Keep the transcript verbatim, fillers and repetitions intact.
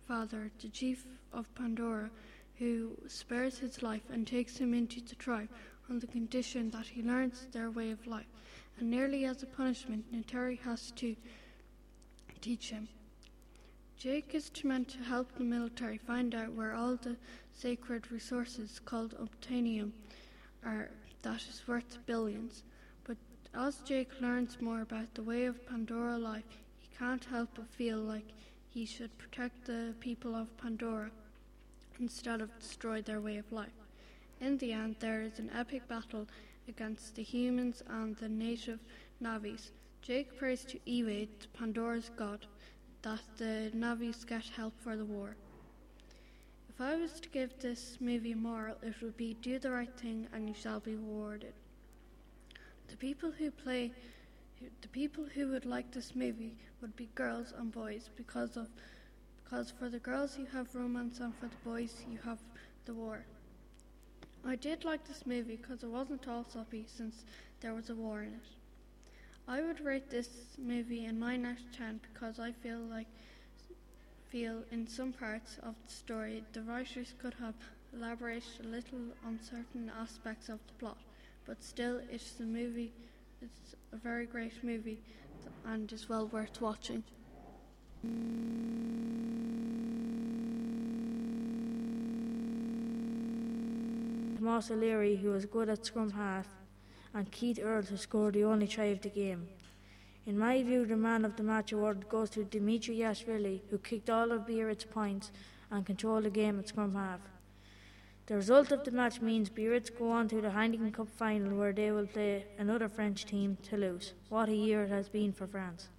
father, the chief of Pandora, who spares his life and takes him into the tribe on the condition that he learns their way of life, and nearly as a punishment, Neytiri has to teach him. Jake is meant to help the military find out where all the sacred resources called obtainium are that is worth billions. But as Jake learns more about the way of Pandora life, he can't help but feel like he should protect the people of Pandora instead of destroy their way of life. In the end, there is an epic battle against the humans and the native Navis. Jake prays to Ewe, Pandora's god, that the Navis get help for the war. If I was to give this movie a moral, it would be do the right thing and you shall be rewarded. The people who play, the people who would like this movie would be girls and boys because of, because for the girls you have romance and for the boys you have the war. I did like this movie because it wasn't all soppy since there was a war in it. I would rate this movie a nine out of ten because I feel like feel in some parts of the story the writers could have elaborated a little on certain aspects of the plot, but still it's a movie, it's a very great movie and is well worth watching. Tomas O'Leary, who was good at scrum half, and Keith Earl, who scored the only try of the game. In my view, the man of the match award goes to Dimitri Yashvili, who kicked all of Biarritz points and controlled the game at scrum half. The result of the match means Biarritz go on to the Heineken Cup final, where they will play another French team, Toulouse. What a year it has been for France.